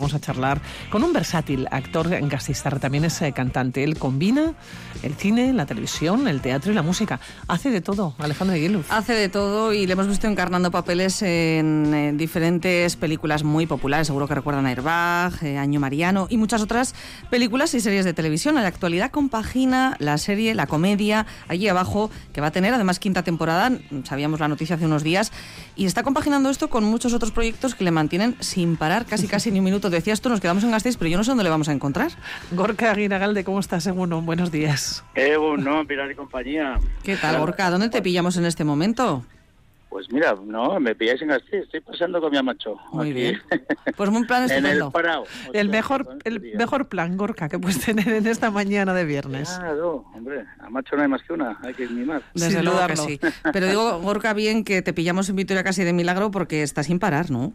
vamos a charlar con un versátil actor gasista, también es cantante. Él combina el cine, la televisión, el teatro y la música. Hace de todo, Alejandra Aguiluz. Hace de todo y le hemos visto encarnando papeles en diferentes películas muy populares. Seguro que recuerdan Airbag, Año Mariano y muchas otras películas y series de televisión. En la actualidad compagina la serie, la comedia, Allí abajo, que va a tener además quinta temporada. Sabíamos la noticia hace unos días. Y está compaginando esto con muchos otros proyectos que le mantienen sin parar casi ni un minuto. Decías tú, nos quedamos en Gasteiz, pero yo no sé dónde le vamos a encontrar. Gorka Aguinagalde, ¿cómo estás? Buenos días. No, Pilar y compañía. ¿Qué tal, Gorka? ¿Dónde te pillamos en este momento? Pues mira, no, me pilláis en Gasteiz, estoy pasando con mi amacho. Muy aquí. Bien. Pues un plan estupendo. En el Parao. El mejor plan, Gorka, que puedes tener en esta mañana de viernes. Claro, hombre, a macho no hay más que una, hay que mimar. Desde luego que sí. Pero digo, Gorka, bien que te pillamos en Vitoria casi de milagro porque está sin parar, ¿no?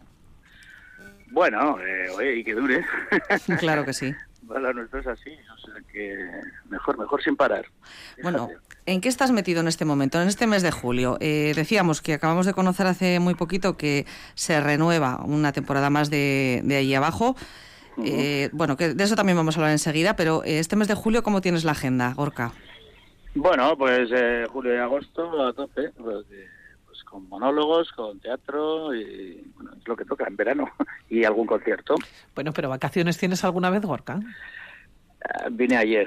Bueno, oye, y que dure. Claro que sí. Bueno, nuestro es así, o sea que mejor sin parar. Bueno, ¿en qué estás metido en este momento, en este mes de julio? Decíamos que acabamos de conocer hace muy poquito que se renueva una temporada más de Allí abajo. Bueno, que de eso también vamos a hablar enseguida, pero este mes de julio, ¿cómo tienes la agenda, Gorka? Bueno, pues julio y agosto a tope, pues con monólogos, con teatro y bueno, es lo que toca en verano y algún concierto. Bueno, pero ¿vacaciones tienes alguna vez, Gorka? Vine ayer.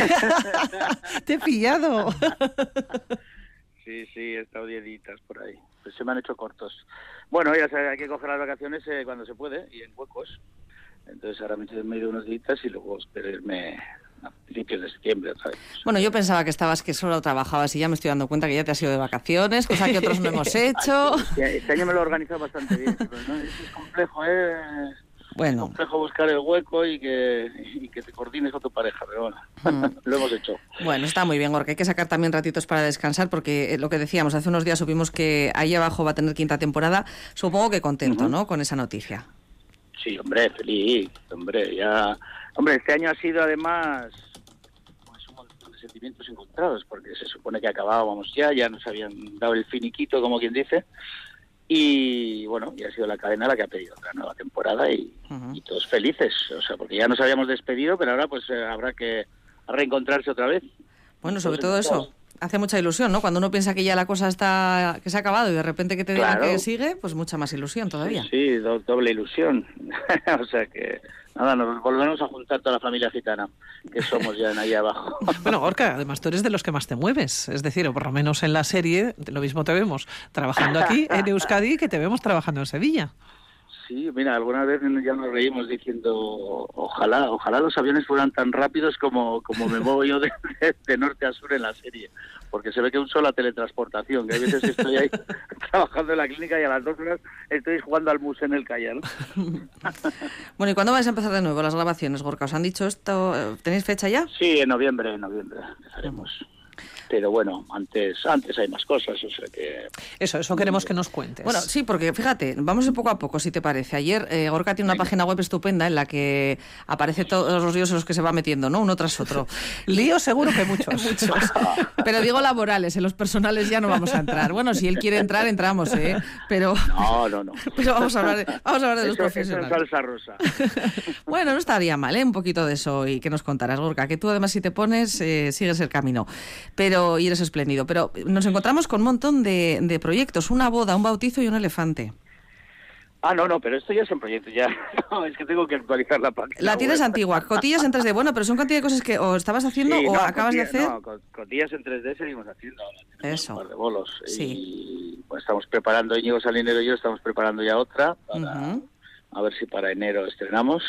¡Te he pillado! Sí, he estado 10 días por ahí. Pues se me han hecho cortos. Bueno, ya sabes, hay que coger las vacaciones cuando se puede y en huecos. Entonces ahora me he ido unos días y luego espero irme a principios de septiembre otra vez. Bueno, yo pensaba que solo trabajabas y ya me estoy dando cuenta que ya te has ido de vacaciones, cosa que otros no hemos hecho. Este año me lo he organizado bastante bien, pero no, es complejo, Bueno. Es complejo buscar el hueco y que te coordines con tu pareja, pero bueno, lo hemos hecho. Bueno, está muy bien, Gorka. Hay que sacar también ratitos para descansar porque lo que decíamos, hace unos días supimos que Ahí abajo va a tener quinta temporada. Supongo que contento, ¿no?, con esa noticia. Sí, hombre, feliz, hombre, ya... Hombre, este año ha sido además pues, un montón de sentimientos encontrados, porque se supone que acabábamos ya nos habían dado el finiquito, como quien dice, y bueno, ya ha sido la cadena la que ha pedido otra nueva temporada y todos felices, o sea, porque ya nos habíamos despedido, pero ahora pues habrá que reencontrarse otra vez. Bueno, sobre todo eso. Hace mucha ilusión, ¿no? Cuando uno piensa que ya la cosa que se ha acabado y de repente que te digan que sigue, pues mucha más ilusión todavía. Sí, doble ilusión. O sea que, nada, nos volvemos a juntar toda la familia gitana, que somos ya en Ahí abajo. Bueno, Gorka, además tú eres de los que más te mueves, es decir, o por lo menos en la serie, lo mismo te vemos trabajando aquí en Euskadi que te vemos trabajando en Sevilla. Sí, mira, alguna vez ya nos reímos diciendo, ojalá los aviones fueran tan rápidos como me muevo yo de norte a sur en la serie, porque se ve que uso la teletransportación, que hay veces que estoy ahí trabajando en la clínica y a las 2 horas estoy jugando al mus en el Calla, ¿no? Bueno, ¿y cuándo vais a empezar de nuevo las grabaciones, Gorka? ¿Os han dicho esto? ¿Tenéis fecha ya? Sí, en noviembre empezaremos. Pero bueno, antes hay más cosas, o sea que... Eso queremos que nos cuentes. Bueno, sí, porque fíjate, vamos de poco a poco, si te parece. Ayer Gorka tiene una página web estupenda en la que aparece todos los líos en los que se va metiendo, ¿no? Uno tras otro. Líos seguro que muchos. Pero digo laborales, en los personales ya no vamos a entrar. Bueno, si él quiere entrar, entramos, ¿eh? Pero... No. Pero vamos a hablar de los profesionales. Eso es salsa rosa. Bueno, no estaría mal, ¿eh? Un poquito de eso y que nos contaras, Gorka, que tú además si te pones, sigues el camino. Y eres espléndido. Pero nos encontramos con un montón de proyectos, una boda, un bautizo y un elefante. No, pero esto ya es un proyecto, ya. No, es que tengo que actualizar la página. La tienes antigua, cotillas en 3D. Bueno, pero son cantidad de cosas que o estabas haciendo o acabas de hacer. No, cotillas en 3D seguimos haciendo ahora. Eso. Un par de bolos. Sí. Y pues estamos preparando, Íñigo Salinero y yo estamos preparando ya otra, a ver si para enero estrenamos.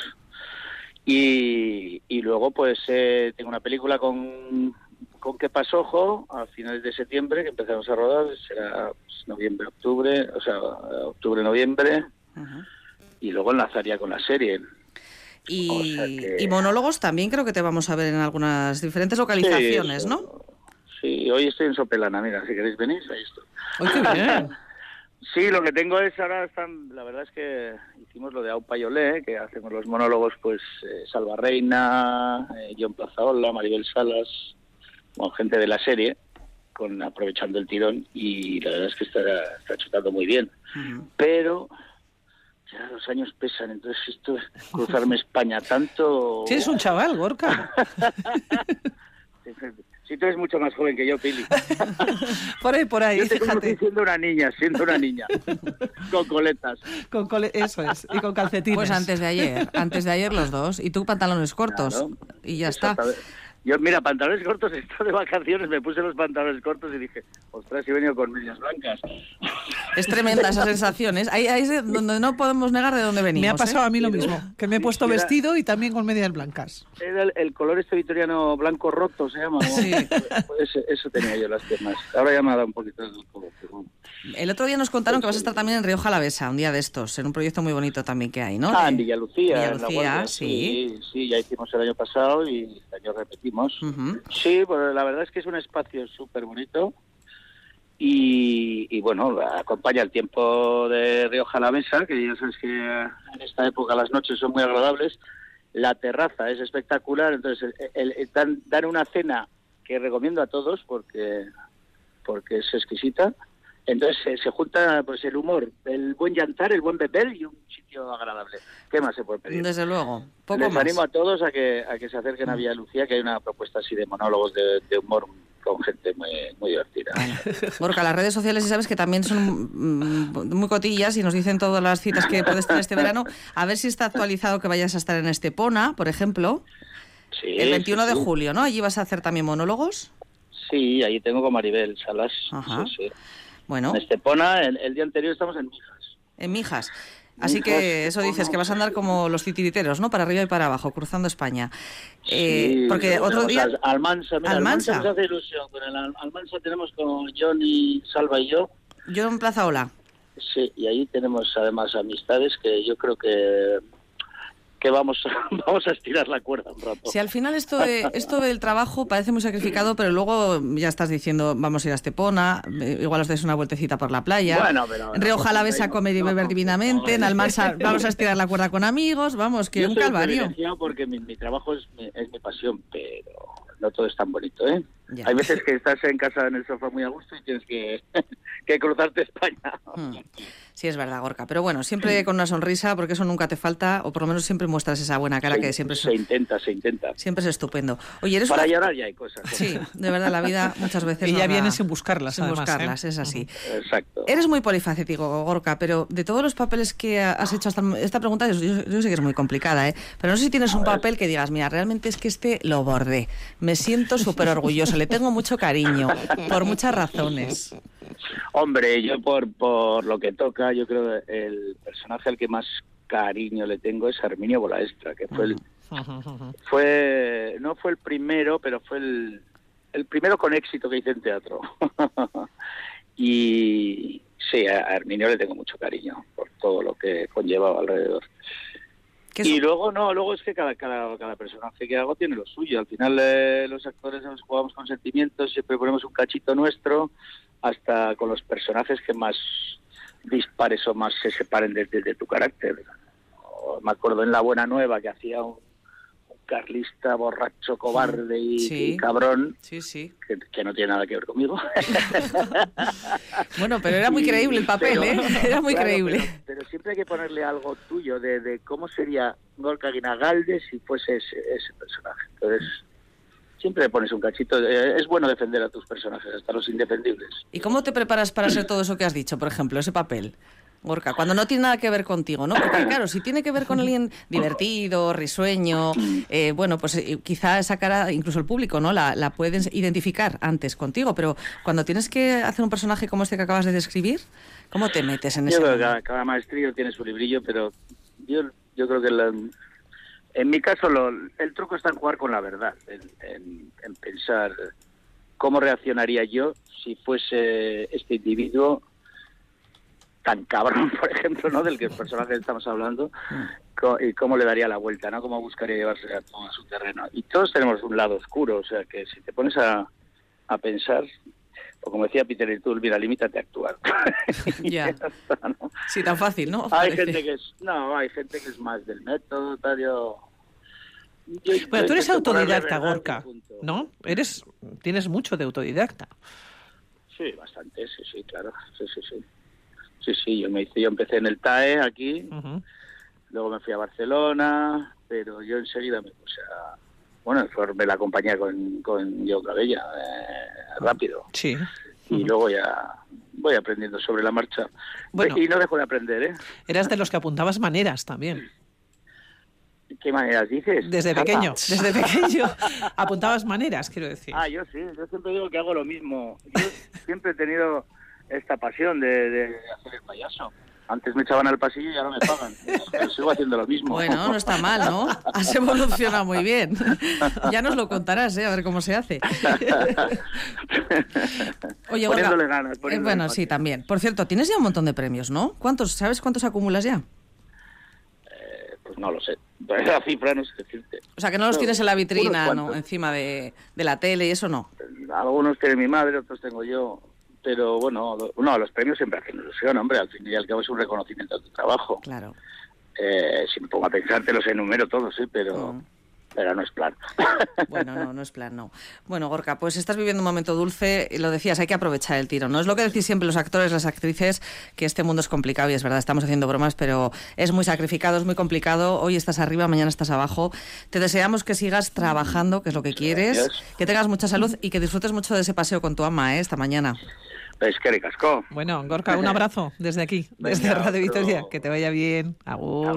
Y luego pues tengo una película con Kepa Sojo a finales de septiembre, que empezamos a rodar, será noviembre-octubre, o sea, octubre-noviembre, y luego enlazaría con la serie. Y monólogos también creo que te vamos a ver en algunas diferentes localizaciones, sí, ¿no? Sí, hoy estoy en Sopelana, mira, si queréis venir, ahí estoy. ¡Ay, qué bien! Sí, lo que tengo es ahora la verdad es que hicimos lo de Aupa y Olé, que hacemos los monólogos, pues Salva Reina, John Plazaola, Maribel Salas, con gente de la serie, aprovechando el tirón, y la verdad es que está chutando muy bien. Pero ya los años pesan, entonces esto de cruzarme España tanto... Sí, es un chaval, Gorka. Sí, tú eres mucho más joven que yo, Pili. Por ahí, yo te fíjate. conocí siendo una niña, con coletas. Eso es, y con calcetines. Pues antes de ayer los dos. Y tú pantalones cortos. Claro, y ya está. Yo, mira, pantalones cortos, he estado de vacaciones, me puse los pantalones cortos y dije, ostras, he venido con medias blancas. Es tremenda esa sensación, ¿eh? Ahí es donde no podemos negar de dónde venimos. Me ha pasado a mí lo Sí, mismo, que me he puesto vestido y también con medias blancas. Era el color victoriano blanco roto, se llama. Sí. Eso tenía yo las piernas. Ahora ya me ha dado un poquito de color. Pero... El otro día nos contaron que vas a estar también en Rioja Alavesa, un día de estos, en un proyecto muy bonito también que hay, ¿no? En Villalucía. Villalucía, en la Guardia. sí. Sí, ya hicimos el año pasado y este año repetimos. Uh-huh. Sí, pues la verdad es que es un espacio súper bonito y bueno, acompaña el tiempo de Rioja Alavesa, que ya sabes que en esta época las noches son muy agradables. La terraza es espectacular, entonces dan una cena que recomiendo a todos porque es exquisita. Entonces se junta pues el humor, el buen llantar, el buen beber y un sitio agradable. ¿Qué más se puede pedir? Desde luego, poco Les más. animo a todos a que se acerquen a Villalucía, que hay una propuesta así de monólogos de humor con gente muy, muy divertida. Borja, las redes sociales, y sabes que también son muy cotillas y nos dicen todas las citas que puedes tener este verano. A ver si está actualizado que vayas a estar en Estepona, por ejemplo, Sí, el 21 sí, de sí. julio, ¿no? Allí vas a hacer también monólogos. Sí, ahí tengo con Maribel Salas. Ajá. Sí. Bueno, En Estepona, el día anterior estamos en Mijas. en Mijas. Así Mijas, que eso dices, Estepona. que vas a andar como los titiriteros, ¿no? Para arriba y para abajo, cruzando España. Sí, Porque otro tenemos día... Almansa, mira, Almansa. Almansa nos hace ilusión. Con el Almansa tenemos con Johnny, Salva y yo. Yo en Plaza Ola. Sí, y ahí tenemos además amistades que yo creo que vamos a estirar la cuerda un rato. Si al final esto del trabajo parece muy sacrificado, pero luego ya estás diciendo, vamos a ir a Estepona, igual os dais una vueltecita por la playa. Bueno, pero... En Rioja Alavesa a comer y beber divinamente, en Almansa vamos a estirar la cuerda con amigos, vamos, que yo un soy calvario. privilegiado porque mi trabajo es mi pasión, pero no todo es tan bonito, ¿eh? Ya. Hay veces que estás en casa en el sofá muy a gusto y tienes que cruzarte España. Sí, es verdad, Gorka. Pero bueno, siempre con una sonrisa, porque eso nunca te falta, o por lo menos siempre muestras esa buena cara que siempre se intenta. siempre es estupendo. Oye, eres Para una... llorar ya hay cosas. Sí, de verdad, la vida muchas veces... Y ya nos da- vienes sin buscarlas, sin además, buscarlas, ¿eh? es así. Exacto. Eres muy polifacético, Gorka, pero de todos los papeles que has hecho hasta... Esta pregunta yo sé que es muy complicada, ¿eh? Pero no sé si tienes un papel que digas, mira, realmente es que lo bordé. Me siento súper orgulloso, le tengo mucho cariño, por muchas razones. Hombre, yo por lo que toca, yo creo que el personaje al que más cariño le tengo es Herminio Bolaestra, que fue no fue el primero, pero fue el primero con éxito que hice en teatro. Y sí, a Herminio le tengo mucho cariño por todo lo que conllevaba alrededor. Y luego es que cada personaje que hago tiene lo suyo. Al final los actores nos jugamos con sentimientos, siempre ponemos un cachito nuestro, hasta con los personajes que más dispares o más se separen de tu carácter. Me acuerdo en La Buena Nueva que hacía un carlista borracho, cobarde y cabrón, Sí. que no tiene nada que ver conmigo. Bueno, pero era muy creíble el papel, ¿eh? Era muy creíble. Pero siempre hay que ponerle algo tuyo de cómo sería Gorka Guinagalde si fuese ese personaje. Entonces, siempre le pones un cachito. Es bueno defender a tus personajes, hasta los indefendibles. ¿Y cómo te preparas para ser todo eso que has dicho, por ejemplo, ese papel? Gorka, cuando no tiene nada que ver contigo, ¿no? Porque claro, si tiene que ver con alguien divertido, risueño, bueno, pues quizá esa cara, incluso el público, ¿no? La pueden identificar antes contigo, pero cuando tienes que hacer un personaje como este que acabas de describir, ¿cómo te metes en ese Yo creo mundo? que cada maestrillo tiene su librillo, pero yo creo que en mi caso el truco está en jugar con la verdad, en pensar cómo reaccionaría yo si fuese este individuo tan cabrón, por ejemplo, ¿no? Del que el personaje estamos hablando, y cómo le daría la vuelta, ¿no? Cómo buscaría llevarse a todo a su terreno. Y todos tenemos un lado oscuro, o sea que si te pones a pensar, o como decía Peter O'Toole, mira, limítate a actuar. Ya. Está, ¿no? Sí, tan fácil, ¿no? Hay Parece. gente que es más del método, tal, Bueno, tú eres intento ponerle autodidacta, verdad Gorka, al punto. ¿no? Tienes mucho de autodidacta. Sí, bastante, sí, claro. Sí. Sí, yo empecé en el TAE aquí, Ujú. luego me fui a Barcelona, pero yo enseguida me puse formé la compañía con Diego Cabella, rápido. Sí. Y luego ya voy aprendiendo sobre la marcha. Bueno. Y no dejo de aprender, ¿eh? Eras de los que apuntabas maneras también. ¿Qué maneras dices? Desde pequeño. Apuntabas maneras, quiero decir. Yo sí, yo siempre digo que hago lo mismo. Yo siempre he tenido esta pasión de hacer el payaso. Antes me echaban al pasillo y ahora me pagan. Pero sigo haciendo lo mismo. Bueno, no está mal, ¿no? Has evolucionado muy bien. Ya nos lo contarás, a ver cómo se hace. Oye, poniéndole ganas. Bueno, sí, también. Por cierto, tienes ya un montón de premios, ¿no? ¿Sabes cuántos acumulas ya? Pues no lo sé. La cifra no sé decirte. O sea, que no los tienes en la vitrina, ¿no? Encima de la tele y eso no. Algunos tiene mi madre, otros tengo yo. Pero bueno, los premios siempre hacen ilusión, hombre. Al fin y al cabo es un reconocimiento de tu trabajo. Claro. Si me pongo a pensar, te los enumero todos, sí, pero no es plan. Bueno, no es plan, no. Bueno, Gorka, pues estás viviendo un momento dulce, y lo decías, hay que aprovechar el tiro, ¿no? Es lo que decís siempre los actores, las actrices, que este mundo es complicado, y es verdad, estamos haciendo bromas, pero es muy sacrificado, es muy complicado. Hoy estás arriba, mañana estás abajo. Te deseamos que sigas trabajando, que es lo que quieres, gracias. que tengas mucha salud y que disfrutes mucho de ese paseo con tu ama, esta mañana. Es que ricasco. Bueno, Gorka, un abrazo desde aquí, desde Venga, Radio otro. Vitoria. Que te vaya bien. Agur.